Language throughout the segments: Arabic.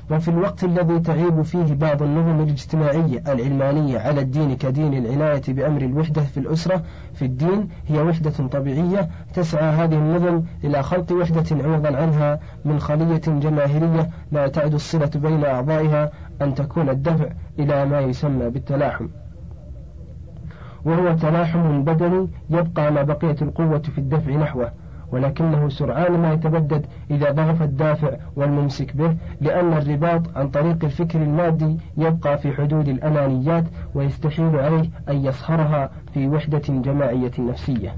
وفي الوقت الذي تعيب فيه بعض النظم الاجتماعية العلمانية على الدين كدين العناية بأمر الوحدة في الأسرة، في الدين هي وحدة طبيعية، تسعى هذه النظم إلى خلق وحدة عوضا عنها من خلية جماهيرية لا تعد الصلة بين أعضائها أن تكون الدفع إلى ما يسمى بالتلاحم، وهو تلاحم بدني يبقى ما بقية القوة في الدفع نحوه، ولكنه سرعان ما يتبدد إذا ضعف الدافع والممسك به، لأن الرباط عن طريق الفكر المادي يبقى في حدود الأنانيات، ويستحيل عليه أن يصهرها في وحدة جماعية نفسية.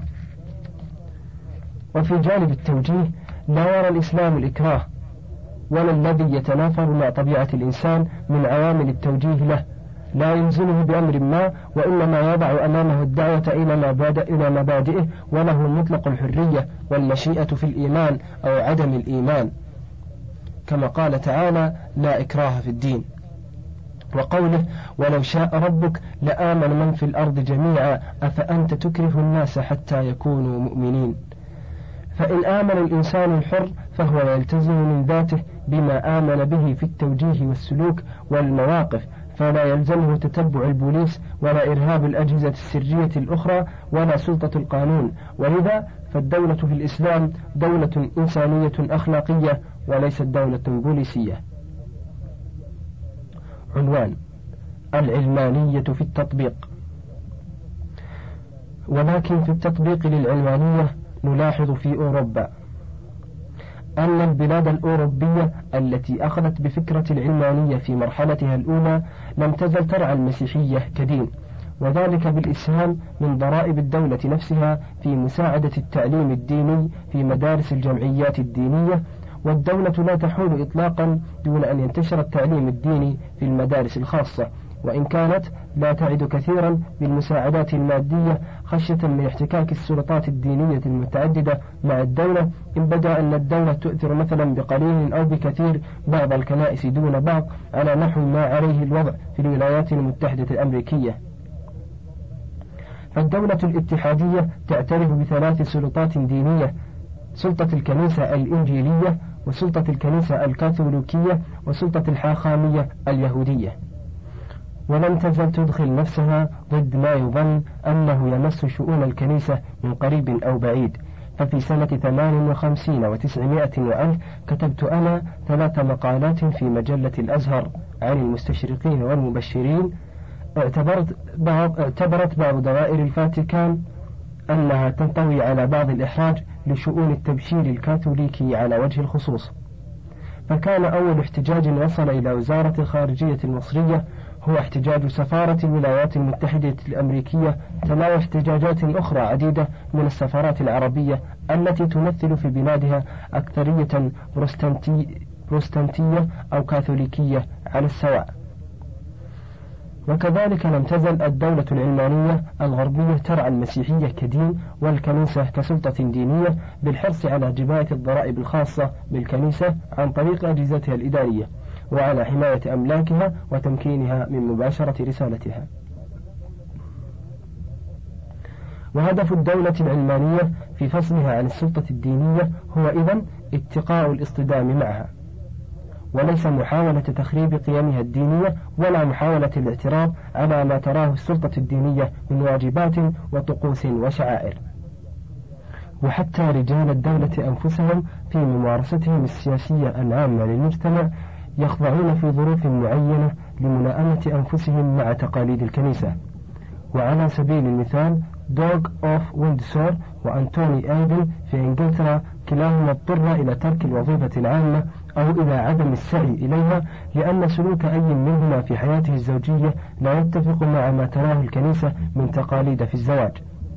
وفي جانب التوجيه لا يرى الإسلام الإكراه ولا الذي يتنافر مع طبيعة الإنسان من عوامل التوجيه له، لا يلزمه بأمر ما، وإنما يضع أمامه الدعوة إلى مبادئه، وله مطلق الحرية والمشيئة في الإيمان أو عدم الإيمان، كما قال تعالى: لا إكراه في الدين. وقوله: ولو شاء ربك لآمن من في الأرض جميعا أفأنت تكره الناس حتى يكونوا مؤمنين. فإن آمن الإنسان الحر فهو يلتزم من ذاته بما آمن به في التوجيه والسلوك والمواقف، فلا يلزمه تتبع البوليس ولا إرهاب الأجهزة السرية الأخرى ولا سلطة القانون، ولذا فالدولة في الإسلام دولة إنسانية أخلاقية وليست دولة بوليسية. عنوان: العلمانية في التطبيق. ولكن في التطبيق للعلمانية نلاحظ في أوروبا أن البلاد الأوروبية التي أخذت بفكرة العلمانية في مرحلتها الأولى لم تزل ترعى المسيحية كدين، وذلك بالإسهام من ضرائب الدولة نفسها في مساعدة التعليم الديني في مدارس الجمعيات الدينية، والدولة لا تحول إطلاقا دون أن ينتشر التعليم الديني في المدارس الخاصة، وإن كانت لا تعد كثيرا بالمساعدات المادية خشية من احتكاك السلطات الدينية المتعددة مع الدولة، إن بدا أن الدولة تؤثر مثلا بقليل أو بكثير بعض الكنائس دون بعض على نحو ما عليه الوضع في الولايات المتحدة الأمريكية. فالدولة الاتحادية تعترف بثلاث سلطات دينية: سلطة الكنيسة الإنجيلية، وسلطة الكنيسة الكاثوليكية، وسلطة الحاخامية اليهودية، ولم تزل تدخل نفسها ضد ما يظن أنه يمس شؤون الكنيسة من قريب أو بعيد. ففي سنة 58 و900 وألف كتبت أنا 3 مقالات في مجلة الأزهر عن المستشرقين والمبشرين. اعتبرت بعض دوائر الفاتيكان أنها تنطوي على بعض الإحراج لشؤون التبشير الكاثوليكي على وجه الخصوص، فكان أول احتجاج وصل إلى وزارة الخارجية المصرية هو احتجاج سفارة الولايات المتحدة الأمريكية، تلا احتجاجات أخرى عديدة من السفارات العربية التي تمثل في بلادها أكثرية بروستانتية أو كاثوليكية على السواء. وكذلك لم تزل الدولة العلمانية الغربية ترعى المسيحية كدين والكنيسة كسلطة دينية بالحرص على جباية الضرائب الخاصة بالكنيسة عن طريق أجهزتها الإدارية، وعلى حماية أملاكها وتمكينها من مباشرة رسالتها. وهدف الدولة العلمانية في فصلها عن السلطة الدينية هو إذن اتقاء الاصطدام معها، وليس محاولة تخريب قيمها الدينية ولا محاولة الاعتراض على ما تراه السلطة الدينية من واجبات وطقوس وشعائر. وحتى رجال الدولة أنفسهم في ممارستهم السياسية العامة للمجتمع يخضعون في ظروف معينة لملائمة أنفسهم مع تقاليد الكنيسة. وعلى سبيل المثال دوغ أوف ويندسور وأنتوني أيدن في إنجلترا كلاهما اضطر إلى ترك الوظيفة العامة أو إلى عدم السعي إليها لأن سلوك أي منهما في حياته الزوجية لا يتفق مع ما تراه الكنيسة من تقاليد في الزواج.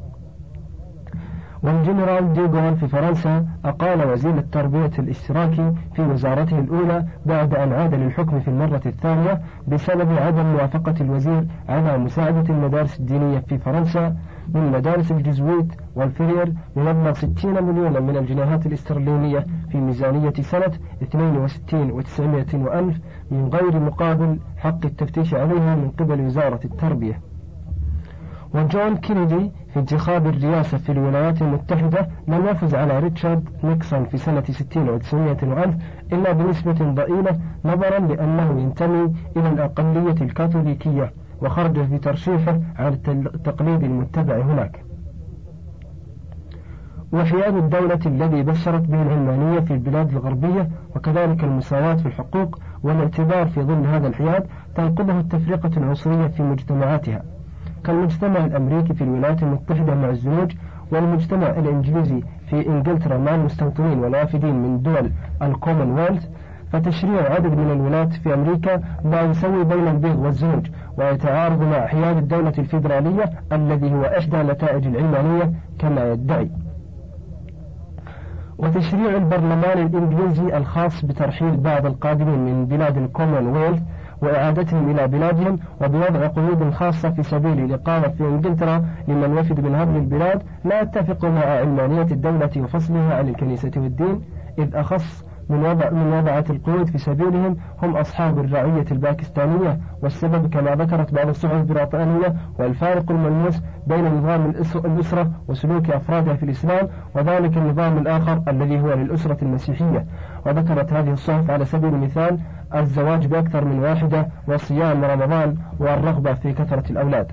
والجنرال ديغول في فرنسا أقال وزير التربية الاشتراكي في وزارته الأولى بعد أن عاد للحكم في المرة الثانية بسبب عدم موافقة الوزير على مساعدة المدارس الدينية في فرنسا من مدارس الجزويت والفرير بمبلغ 60 مليون من الجنيهات الاسترلينية في ميزانية سنة 62 و900 وألف من غير مقابل حق التفتيش عليها من قبل وزارة التربية. وجون كينيدي في انتخاب الرئاسة في الولايات المتحدة لم يفز على ريتشارد نيكسون في سنة 60 و900 وألف إلا بنسبة ضئيلة نظرا لأنه ينتمي إلى الأقلية الكاثوليكية، وخرج في ترشيحه على التقليد المتبع هناك. وحياد الدولة الذي بشرت به العلمانية في البلاد الغربية، وكذلك المساواة في الحقوق والاعتبار في ظل هذا الحياد تنقضه التفرقة العنصرية في مجتمعاتها، كالمجتمع الأمريكي في الولايات المتحدة مع الزنوج، والمجتمع الإنجليزي في إنجلترا مع المستوطنين والوافدين من دول الكومنولث. فتشريع عدد من الولايات في أمريكا لا يسوي بين البيض والزنوج، ويتعارض مع حياد الدولة الفيدرالية الذي هو إحدى نتائج العلمانية كما يدعي. وتشريع البرلمان الإنجليزي الخاص بترحيل بعض القادمين من بلاد الكومنولث وإعادتهم إلى بلادهم، وبوضع قيود خاصة في سبيل الإقامة في إنجلترا لمن وفد من هذه البلاد، لا يتفق مع علمانية الدولة وفصلها عن الكنيسة والدين، إذ أخص من وضعت القيود في سبيلهم هم أصحاب الرعية الباكستانية. والسبب كما ذكرت بعض الصحف البريطانية والفارق الملموس بين نظام الأسرة وسلوك أفرادها في الإسلام وذلك النظام الآخر الذي هو للأسرة المسيحية. وذكرت هذه الصحف على سبيل المثال الزواج بأكثر من واحدة وصيام رمضان والرغبة في كثرة الأولاد.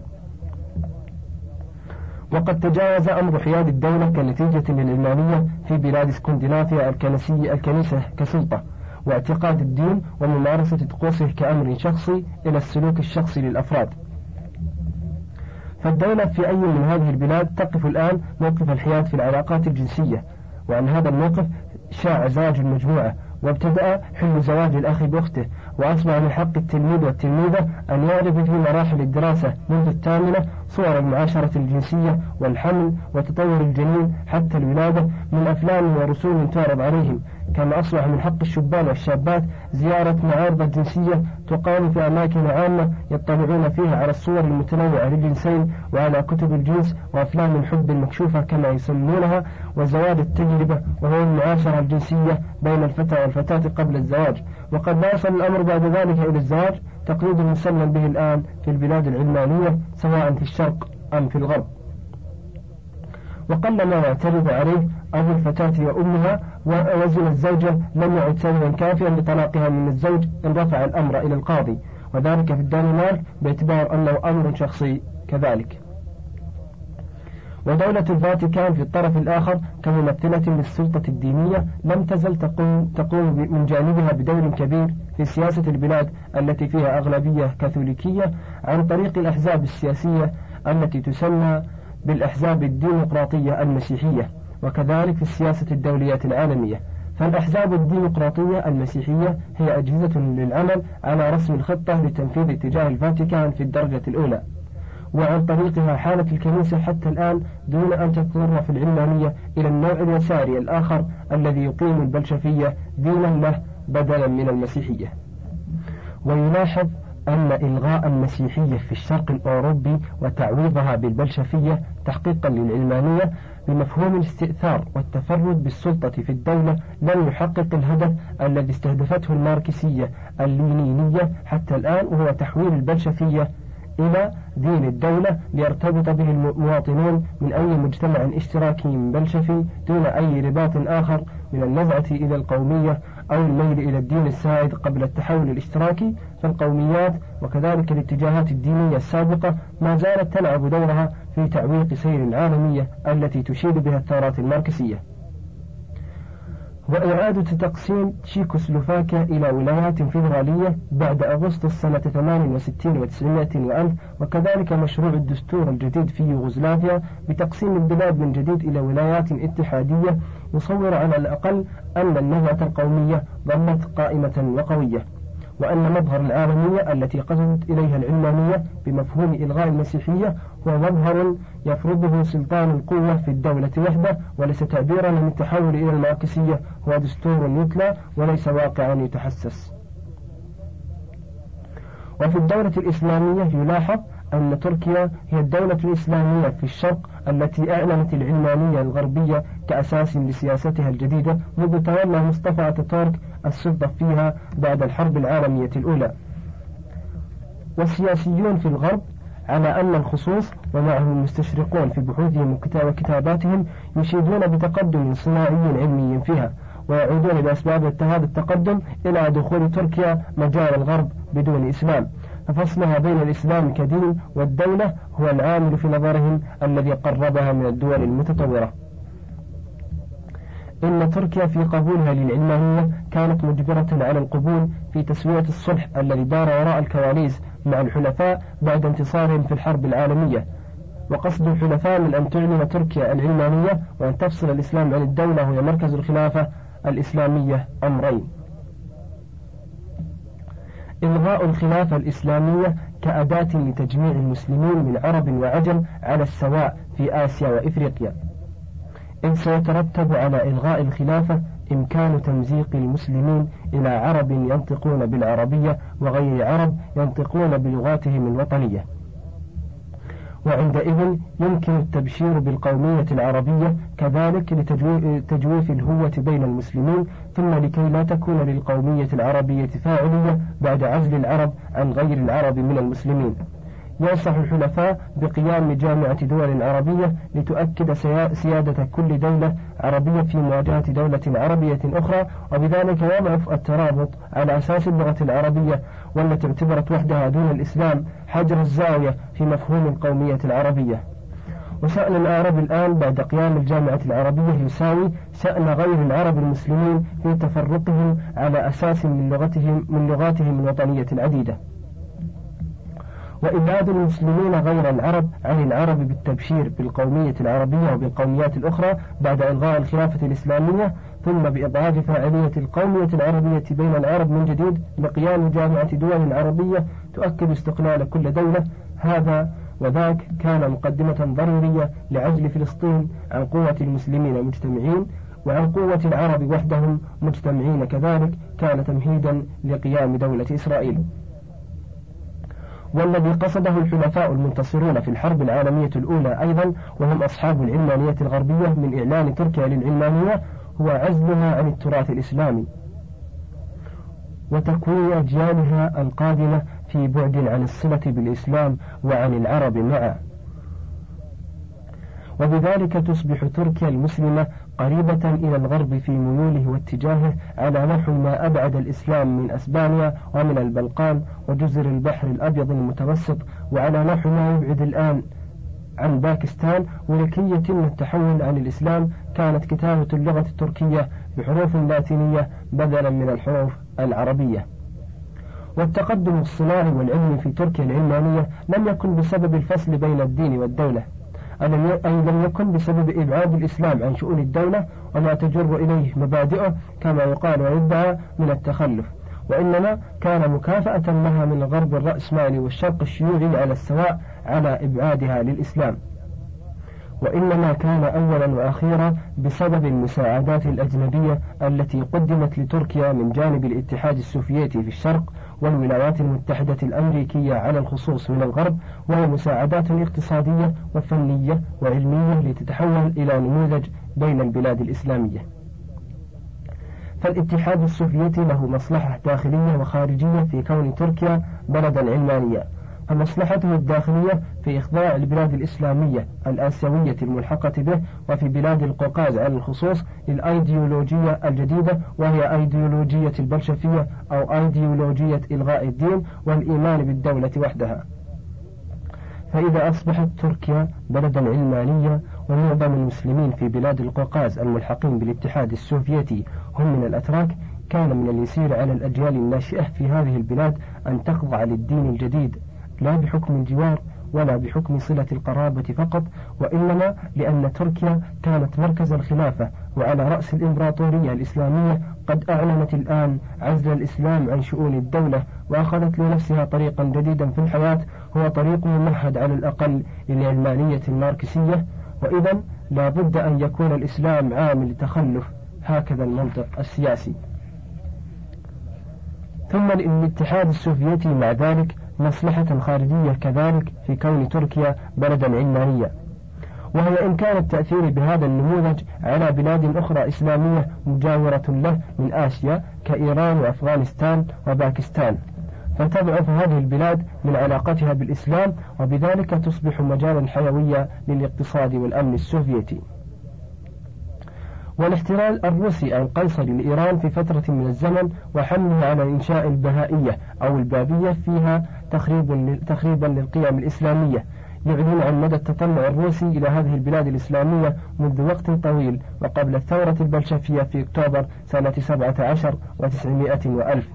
وقد تجاوز أمر حياد الدولة كنتيجة للعلمانية في بلاد اسكندنافيا الكنيسة كسلطة، واعتقاد الدين وممارسة طقوسه كأمر شخصي إلى السلوك الشخصي للأفراد. فالدولة في أي من هذه البلاد تقف الآن موقف الحياد في العلاقات الجنسية، وعن هذا الموقف شاع زواج المجموعة، وابتدأ حل زواج الأخ بأخته، وأصبح من حق التلميذ والتلميذة أن يعرف في مراحل الدراسة منذ الثامنة صور المعاشرة الجنسية والحمل وتطور الجنين حتى الولادة من أفلام ورسوم تعرض عليهم. كما أصبح من حق الشبان والشابات زيارة معارض الجنسية تقام في أماكن عامة يطلعون فيها على الصور المتنوعة للجنسين وعلى كتب الجنس وأفلام الحب المكشوفة كما يسمونها، وزواج التجربة وهو المعاشرة الجنسية بين الفتى والفتاة قبل الزواج. وقد لا يصل الأمر بعد ذلك إلى الزواج، تقليد مسلم به الآن في البلاد العلمانية سواء في الشرق أم في الغرب. وقل ما يعترض عليه أبو الفتاة وأمها، ووزن الزوجة لم يعد سببا كافيا لطلاقها من الزوج إن رفع الأمر إلى القاضي، وذلك في الدنمارك باعتبار أنه أمر شخصي كذلك. ودولة الفاتيكان في الطرف الآخر كممثلة للسلطة الدينية لم تزل تقوم من جانبها بدور كبير في سياسة البلاد التي فيها أغلبية كاثوليكية عن طريق الأحزاب السياسية التي تسمى بالأحزاب الديمقراطية المسيحية، وكذلك في السياسة الدولية العالمية. فالأحزاب الديمقراطية المسيحية هي أجهزة للعمل على رسم الخطة لتنفيذ اتجاه الفاتيكان في الدرجة الأولى، وعن طريقها حالت الكنيسة حتى الآن دون أن تتطرف العلمانية إلى النوع اليساري الآخر الذي يقيم البلشفية دينا له بدلا من المسيحية. ويلاحظ أن إلغاء المسيحية في الشرق الأوروبي وتعويضها بالبلشفية تحقيقا للعلمانية بمفهوم الاستئثار والتفرد بالسلطة في الدولة لم يحقق الهدف الذي استهدفته الماركسية اللينينية حتى الآن، وهو تحويل البلشفية إلى دين الدولة ليرتبط به المواطنون من أي مجتمع اشتراكي بلشفي دون أي رباط آخر من النزعة إلى القومية أو الميل إلى الدين السائد قبل التحول الاشتراكي. فالقوميات وكذلك الاتجاهات الدينية السابقة ما زالت تلعب دورها في تعويق سير العالمية التي تشير بها الثورات الماركسية. وإعادة تقسيم تشيكوسلوفاكيا إلى ولايات فيدرالية بعد أغسطس سنة 68 و900 وألف، وكذلك مشروع الدستور الجديد في يوغوسلافيا بتقسيم البلاد من جديد إلى ولايات اتحادية، يصور على الأقل أن النزعة القومية ظلت قائمة وقوية، وأن مظهر العالمية التي قصدت إليها العلمانية بمفهوم إلغاء المسيحية هو مظهر يفرضه سلطان القوة في الدولة وحده، وليس تعبيرا عن التحول إلى الماركسية، هو دستور يتلى وليس واقعا يتحسس. وفي الدولة الإسلامية يلاحظ أن تركيا هي الدولة الإسلامية في الشرق التي أعلنت العلمانية الغربية كأساس لسياستها الجديدة منذ تولى مصطفى أتاتورك السلطة فيها بعد الحرب العالمية الأولى. والسياسيون في الغرب على أن الخصوص ومعهم المستشرقون في بحوثهم وكتاباتهم يشيدون بتقدم صناعي علمي فيها، ويعودون بأسباب هذا التقدم إلى دخول تركيا مجال الغرب بدون إسلام، ففصلها بين الإسلام كدين والدولة هو العامل في نظرهم الذي قربها من الدول المتطورة. إن تركيا في قبولها للعلمانية كانت مجبرة على القبول في تسوية الصلح الذي دار وراء الكواليس مع الحلفاء بعد انتصارهم في الحرب العالمية، وقصد الحلفاء من أن تعلن تركيا العلمانية وأن تفصل الإسلام عن الدولة وهي مركز الخلافة الإسلامية أمرين: إلغاء الخلافة الإسلامية كأداة لتجميع المسلمين من عرب وعجم على السواء في آسيا وإفريقيا، إذ سيترتب على إلغاء الخلافة إمكان تمزيق المسلمين إلى عرب ينطقون بالعربية وغير عرب ينطقون بلغاتهم الوطنية، وعندئذ يمكن التبشير بالقومية العربية كذلك لتجويف الهوة بين المسلمين، ثم لكي لا تكون للقومية العربية فاعلية بعد عزل العرب عن غير العرب من المسلمين. ينصح الحلفاء بقيام جامعة دول عربية لتؤكد سيادة كل دولة عربية في مواجهة دولة عربية أخرى، وبذلك يضعف الترابط على أساس اللغة العربية، والتي اعتبرت وحدها دون الإسلام حجر الزاوية في مفهوم القومية العربية. وشأن الأعراب الآن بعد قيام الجامعة العربية يساوي شأن غير العرب المسلمين في تفرقهم على أساس من لغاتهم الوطنية العديدة. وإبعاد المسلمين غير العرب عن العرب بالتبشير بالقومية العربية وبالقوميات الأخرى بعد إلغاء الخلافة الإسلامية، ثم بإضعاف فاعلية القومية العربية بين العرب من جديد لقيام جامعة دول عربية تؤكد استقلال كل دولة، هذا وذاك كان مقدمة ضرورية لعزل فلسطين عن قوة المسلمين مجتمعين، وعن قوة العرب وحدهم مجتمعين كذلك كان تمهيدا لقيام دولة إسرائيل. والذي قصده الحلفاء المنتصرون في الحرب العالمية الأولى أيضا وهم أصحاب العلمانية الغربية من إعلان تركيا للعلمانية هو عزلها عن التراث الإسلامي وتكوين أجيالها القادمة في بعد عن الصلة بالإسلام وعن العرب معا، وبذلك تصبح تركيا المسلمة قريبة إلى الغرب في ميوله واتجاهه على نحو ما أبعد الإسلام من أسبانيا ومن البلقان وجزر البحر الأبيض المتوسط، وعلى نحو ما يبعد الآن عن باكستان. ولكي يتم التحول عن الإسلام كانت كتابة اللغة التركية بحروف لاتينية بدلا من الحروف العربية. والتقدم الصناعي والعلمي في تركيا العلمانية لم يكن بسبب الفصل بين الدين والدولة، أي لم يكن بسبب إبعاد الإسلام عن شؤون الدولة وما تجر إليه مبادئه كما يقال ويدعى من التخلف، وإنما كان مكافأة لها من الغرب الرأسمالي والشرق الشيوعي على السواء على إبعادها للإسلام، وإنما كان أولا وأخيرا بسبب المساعدات الأجنبية التي قدمت لتركيا من جانب الاتحاد السوفيتي في الشرق والولايات المتحدة الأمريكية على الخصوص من الغرب، وهي مساعدات اقتصادية وفنية وعلمية لتتحول إلى نموذج بين البلاد الإسلامية. فالاتحاد السوفيتي له مصلحة داخلية وخارجية في كون تركيا بلدا علمانيا، فمصلحته الداخلية في إخضاع البلاد الإسلامية الآسيوية الملحقة به وفي بلاد القوقاز على الخصوص للأيديولوجية الجديدة، وهي أيديولوجية البلشفية أو أيديولوجية إلغاء الدين والإيمان بالدولة وحدها. فإذا أصبحت تركيا بلدا علمانيا ومعظم المسلمين في بلاد القوقاز الملحقين بالاتحاد السوفيتي هم من الأتراك، كان من اليسير على الأجيال الناشئة في هذه البلاد أن تخضع للدين الجديد، لا بحكم الجوار ولا بحكم صلة القرابة فقط، وإنما لأن تركيا كانت مركز الخلافة وعلى رأس الإمبراطورية الإسلامية قد أعلنت الآن عزل الإسلام عن شؤون الدولة، وأخذت لنفسها طريقا جديدا في الحياة هو طريق ممهد على الأقل للعلمانية الماركسية، وإذا لا بد أن يكون الإسلام عامل تخلف، هكذا المنطق السياسي. ثم للاتحاد السوفيتي مع ذلك مصلحة خارجية كذلك في كون تركيا بلدا علمانيا، وهي إمكان التأثير بهذا النموذج على بلاد أخرى إسلامية مجاورة له من آسيا كإيران وأفغانستان وباكستان، فتضعف هذه البلاد من علاقتها بالإسلام، وبذلك تصبح مجالا حيويا للاقتصاد والأمن السوفيتي. والاحتلال الروسي القيصري لإيران في فترة من الزمن وحمله على إنشاء البهائية أو البابية فيها تخريبا للقيم الإسلامية يعلن عن مدى التطلع الروسي إلى هذه البلاد الإسلامية منذ وقت طويل وقبل الثورة البلشفية في أكتوبر سنة 17 و900 وألف.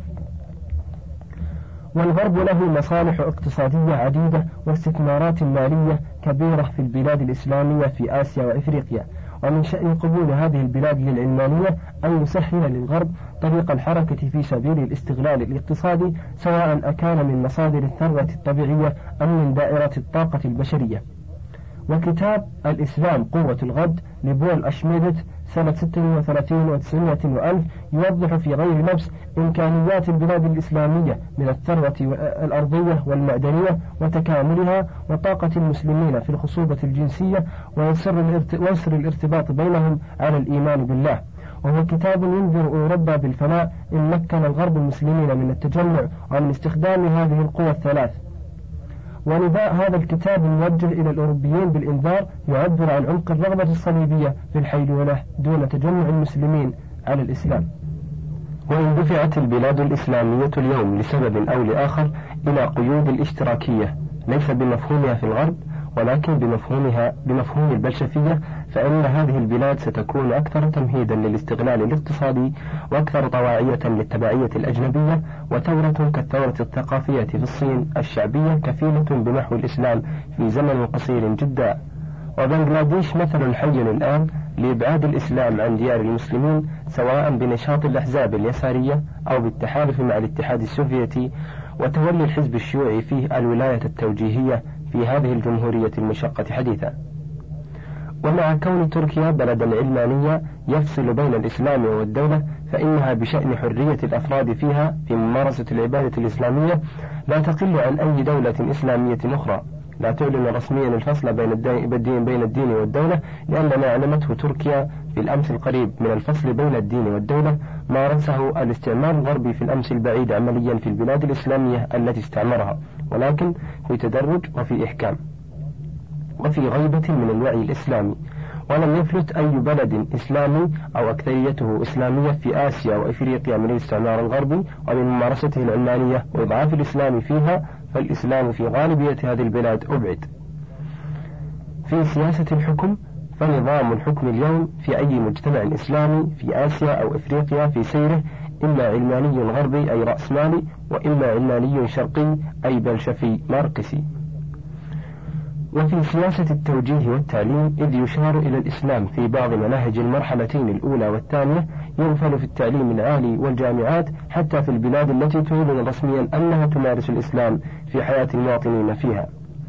والغرب له مصالح اقتصادية عديدة واستثمارات مالية كبيرة في البلاد الإسلامية في آسيا وإفريقيا، ومن شأن قبول هذه البلاد للعلمانية أن يسهل للغرب طريق الحركة في سبيل الاستغلال الاقتصادي، سواء أكان من مصادر الثروة الطبيعية أم من دائرة الطاقة البشرية. وكتاب الإسلام قوة الغد لبول أشميدت سنة 36 و900 وألف يوضح في غير لبس إمكانيات البلاد الإسلامية من الثروة الأرضية والمعدنية وتكاملها وطاقة المسلمين في الخصوبة الجنسية ويسر الارتباط بينهم على الإيمان بالله. وهو كتاب ينذر أوروبا بالفناء إن مكن الغرب المسلمين من التجمع ومن استخدام هذه القوى الثلاث. ونداء هذا الكتاب الموجه إلى الأوروبيين بالإنذار يعبر عن عمق الرغبة الصليبية في الحيلولة دون تجمع المسلمين على الإسلام. وإن دفعت البلاد الإسلامية اليوم لسبب أو لآخر إلى قيود الاشتراكية ليس بمفهومها في الغرب ولكن بمفهوم البلشفية، فإن هذه البلاد ستكون أكثر تمهيدا للاستغلال الاقتصادي وأكثر طواعية للتبعية الأجنبية، وثورة كالثورة الثقافية في الصين الشعبية كفيلة بمحو الإسلام في زمن قصير جدا. وبنغلاديش مثل حي الآن لإبعاد الإسلام عن ديار المسلمين، سواء بنشاط الأحزاب اليسارية أو بالتحالف مع الاتحاد السوفيتي وتولي الحزب الشيوعي فيه الولاية التوجيهية في هذه الجمهورية المشقة حديثا. ومع كون تركيا بلدا علمانيا يفصل بين الإسلام والدولة، فإنها بشأن حرية الأفراد فيها في ممارسة العبادة الإسلامية لا تقل عن أي دولة إسلامية أخرى، لا تعلن رسميا الفصل بين الدين والدولة، لأن ما علمته تركيا في الأمس القريب من الفصل بين الدين والدولة مارسه الاستعمار الغربي في الأمس البعيد عمليا في البلاد الإسلامية التي استعمرها، ولكن في تدرج وفي إحكام وفي غيبة من الوعي الإسلامي. ولم يفلت أي بلد إسلامي أو أكثريته إسلامية في آسيا وإفريقيا من الاستعمار الغربي ومن ممارسته العلمانية وإضعاف الإسلام فيها، فالإسلام في غالبية هذه البلاد أبعد. في سياسة الحكم، فنظام الحكم اليوم في أي مجتمع إسلامي في آسيا أو إفريقيا في سيره إما علماني غربي أي رأسمالي، وإما علماني شرقي أي بلشفي ماركسي. وفي سياسة التوجيه والتعليم، إذ يشار إلى الإسلام في بعض مناهج المرحلتين الأولى والثانية، يغفل في التعليم العالي والجامعات حتى في البلاد التي تعلن رسميا أنها تمارس الإسلام في حياة المواطنين فيها.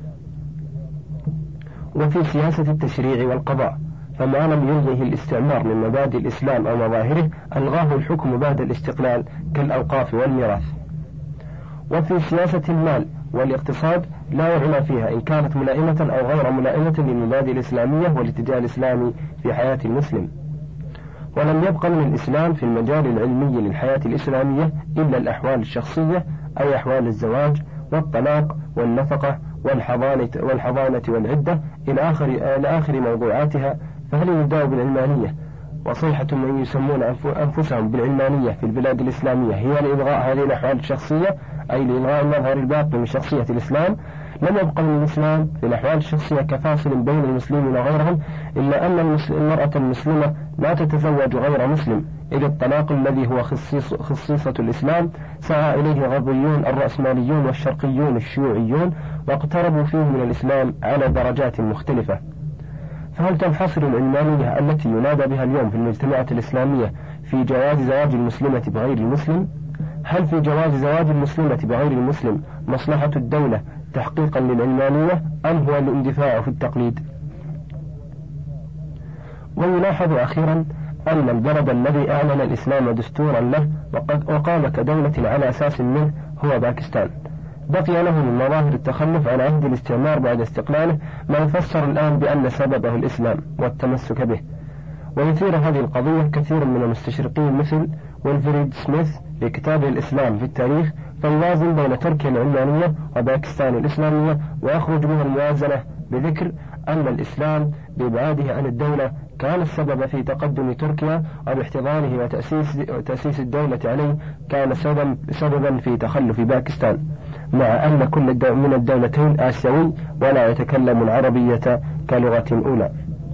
وفي سياسة التشريع والقضاء، فما لم يلغيه الاستعمار من مبادئ الإسلام أو مظاهره ألغاه الحكم بعد الاستقلال كالأوقاف والميراث. وفي سياسة المال والاقتصاد لا يعنى فيها إن كانت ملائمة أو غير ملائمة للمبادئ الإسلامية والاتجاه الإسلامي في حياة المسلم. ولم يبقى من الإسلام في المجال العلمي للحياة الإسلامية إلا الأحوال الشخصية، أي أحوال الزواج والطلاق والنفقة والحضانة والعدة إلى آخر موضوعاتها. فهل يداوم بالعلمانية وصيحة من يسمون أنفسهم بالعلمانية في البلاد الإسلامية هي لإلغاء هذه الأحوال الشخصية، أي لإلغاء المظهر الباقي من شخصية الإسلام؟ لم يبقى من الإسلام في الأحوال الشخصية كفاصل بين المسلمين وغيرهم، إلا أن المرأة المسلمة لا تتزوج غير مسلم، إذ الطلاق الذي هو خصيصة الإسلام سعى إليه الغربيون الرأسماليون والشرقيون الشيوعيون واقتربوا فيه من الإسلام على درجات مختلفة. فهل تنحصر العلمانية التي ينادى بها اليوم في المجتمعات الإسلامية في جواز زواج المسلمة بغير المسلم؟ هل في جواز زواج المسلمة بغير المسلم مصلحة الدولة تحقيقا للعلمانية أم هو الاندفاع في التقليد؟ ويلاحظ أخيرا أن البلد الذي أعلن الإسلام دستورا له وقام كدولة على أساس منه هو باكستان. بقي له من مظاهر التخلف عن عهد الاستعمار بعد استقلاله ما يفسر الآن بأن سببه الإسلام والتمسك به. ويثير هذه القضية كثير من المستشرقين مثل ويلفريد سميث في كتابه الإسلام في التاريخ، فيوازن بين تركيا العلمانية وباكستان الإسلامية، ويخرج من الموازنة بذكر أن الإسلام بإبعاده عن الدولة كان السبب في تقدم تركيا، وباحتضانه وتأسيس الدولة عليه كان سببا في تخلف باكستان، مع أن كل من الدولتين آسيوي ولا يتكلم العربية كلغة أولى.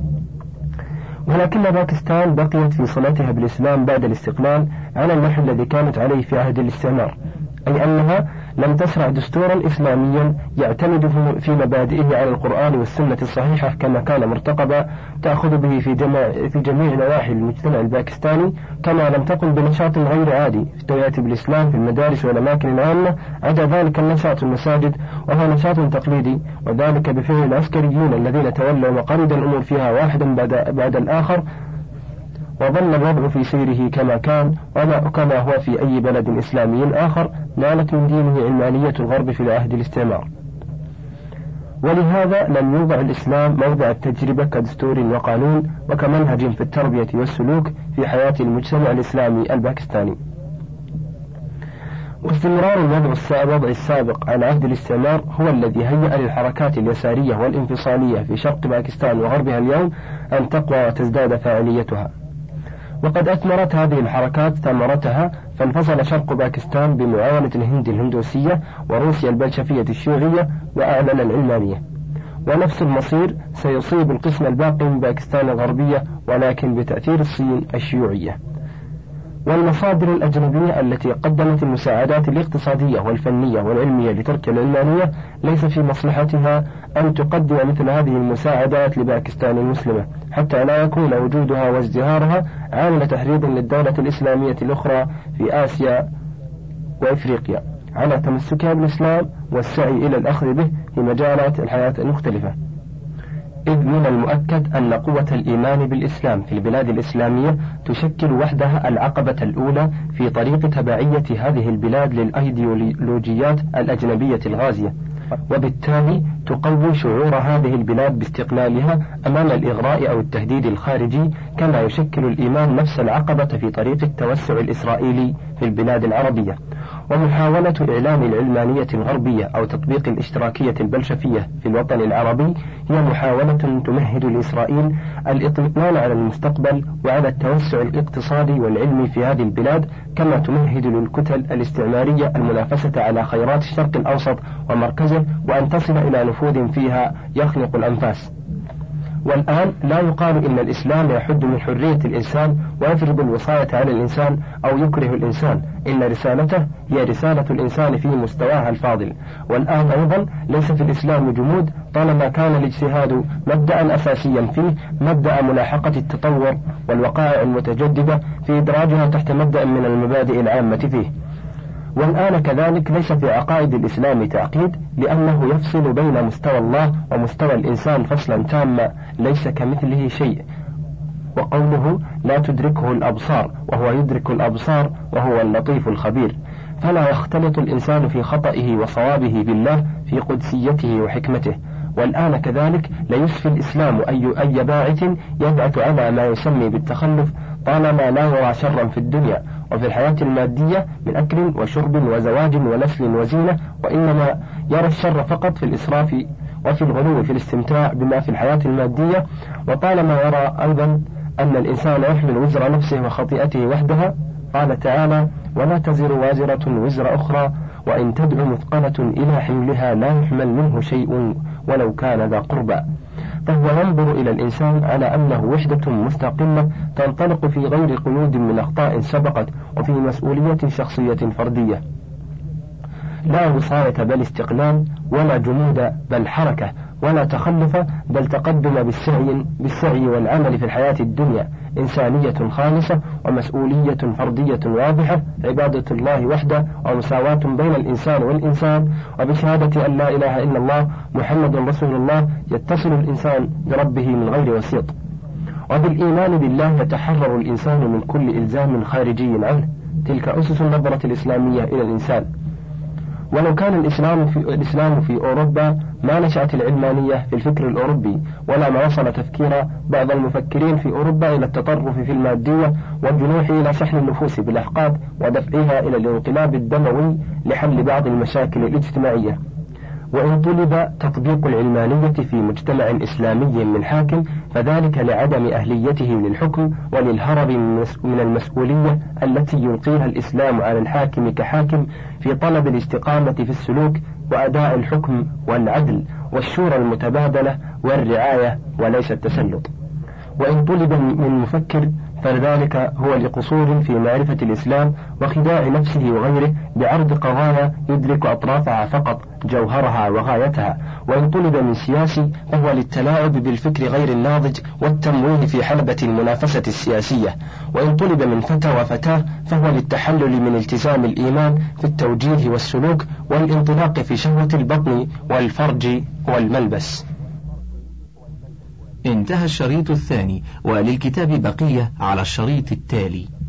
ولكن باكستان بقيت في صلتها بالإسلام بعد الاستقلال على النحو الذي كانت عليه في عهد الاستعمار، أي أنها لم تشرع دستورا إسلاميا يعتمد في مبادئه على القرآن والسنة الصحيحة كما كان مرتقبا تأخذ به في جميع نواحي المجتمع الباكستاني، كما لم تقم بنشاط غير عادي في التوعية بالإسلام في المدارس والأماكن العامة، عدا ذلك النشاط المساجد وهو نشاط تقليدي، وذلك بفعل العسكريين الذين تولوا مقاليد الأمور فيها واحدا بعد الآخر، وظل الوضع في سيره كما كان كما هو في أي بلد إسلامي آخر نالت من دينه علمانية الغرب في عهد الاستعمار. ولهذا لم يوضع الإسلام موضع التجربة كدستور وقانون وكمنهج في التربية والسلوك في حياة المجتمع الإسلامي الباكستاني. واستمرار الوضع السابق على عهد الاستعمار هو الذي هيأ للحركات اليسارية والانفصالية في شرق باكستان وغربها اليوم أن تقوى وتزداد فاعليتها. وقد أثمرت هذه الحركات ثمرتها، فانفصل شرق باكستان بمعاونة الهند الهندوسية وروسيا البلشفية الشيوعية وأعلن العلمانية. ونفس المصير سيصيب القسم الباقي من باكستان الغربية، ولكن بتأثير الصين الشيوعية. والمصادر الأجنبية التي قدمت المساعدات الاقتصادية والفنية والعلمية لتركيا العلمانية ليس في مصلحتها أن تقدم مثل هذه المساعدات لباكستان المسلمة، حتى لا يكون وجودها وازدهارها عامل تحريض للدولة الإسلامية الأخرى في آسيا وإفريقيا على تمسكها بالإسلام والسعي إلى الأخذ به في مجالات الحياة المختلفة. إذ من المؤكد أن قوة الإيمان بالإسلام في البلاد الإسلامية تشكل وحدها العقبة الأولى في طريق تبعية هذه البلاد للأيديولوجيات الأجنبية الغازية، وبالتالي تقوي شعور هذه البلاد باستقلالها أمام الإغراء أو التهديد الخارجي، كما يشكل الإيمان نفس العقبة في طريق التوسع الإسرائيلي في البلاد العربية. ومحاولة إعلان العلمانية الغربية أو تطبيق الاشتراكية البلشفية في الوطن العربي هي محاولة تمهد لإسرائيل الاطمئنان على المستقبل وعلى التوسع الاقتصادي والعلمي في هذه البلاد، كما تمهد للكتل الاستعمارية المنافسة على خيرات الشرق الأوسط ومركزه، وأن تصل إلى نفوذ فيها يخنق الأنفاس. والآن لا يقال إن الإسلام يحد من حرية الإنسان ويفرض الوصاية على الإنسان أو يكره الإنسان، إن رسالته هي رسالة الإنسان في مستواها الفاضل. والآن أيضا ليس في الإسلام جمود طالما كان الاجتهاد مبدأ أساسيا فيه، مبدأ ملاحقة التطور والوقائع المتجددة في إدراجها تحت مبدأ من المبادئ العامة فيه. والآن كذلك ليس في عقائد الإسلام تعقيد، لأنه يفصل بين مستوى الله ومستوى الإنسان فصلا تاما ليس كمثله شيء. وقوله لا تدركه الأبصار وهو يدرك الأبصار وهو اللطيف الخبير، فلا يختلط الإنسان في خطئه وصوابه بالله في قدسيته وحكمته. والآن كذلك لا يسفي الإسلام أي باعث يبعث على ما يسمي بالتخلف، طالما لا يرى شرا في الدنيا وفي الحياة المادية من أكل وشرب وزواج ونسل وزينة، وإنما يرى الشر فقط في الإسراف وفي الغلو في الاستمتاع بما في الحياة المادية. وطالما يرى أيضا أن الإنسان يحمل وزر نفسه وخطيئته وحدها، قال تعالى ولا تزر وازرة وزر أخرى وإن تدع مثقلة إلى حملها لا يحمل منه شيء ولو كان ذا قربى. فهو ينظر إلى الإنسان على أنه وحدة مستقلة تنطلق في غير قيود من أخطاء سبقت، وفي مسؤولية شخصية فردية، لا وصاية بل استقلال، ولا جمود بل حركة، ولا تخلف بل تقدم بالسعي والعمل في الحياة الدنيا، إنسانية خالصة ومسؤولية فردية واضحة، عبادة الله وحده ومساواة بين الإنسان والإنسان، وبشهادة أن لا إله إلا الله محمد رسول الله يتصل الإنسان بربه من غير وسيط. وبالإيمان بالله يتحرر الإنسان من كل إلزام خارجي عنه. تلك أسس النظرة الإسلامية إلى الإنسان. ولو كان الإسلام في أوروبا ما نشأت العلمانية في الفكر الأوروبي، ولا ما وصل تفكير بعض المفكرين في أوروبا إلى التطرف في المادية والجنوح إلى سحل النفوس بالأفقاد ودفعها إلى الانقلاب الدموي لحل بعض المشاكل الاجتماعية. وإن طلب تطبيق العلمانية في مجتمع إسلامي من حاكم فذلك لعدم أهليته للحكم وللهرب من المسؤولية التي يلقيها الإسلام على الحاكم كحاكم في طلب الاستقامة في السلوك وأداء الحكم والعدل والشورى المتبادلة والرعاية وليس التسلط. وإن طلب من مفكر فذلك هو لقصور في معرفة الإسلام وخداع نفسه وغيره بعرض قضايا يدرك أطرافها فقط جوهرها وغايتها. وإن طلب من سياسي فهو للتلاعب بالفكر غير الناضج والتمويه في حلبة المنافسة السياسية. وإن طلب من فتى وفتاة فهو للتحلل من التزام الإيمان في التوجيه والسلوك والانطلاق في شهوة البطن والفرج والملبس. انتهى الشريط الثاني، وللكتاب بقية على الشريط التالي.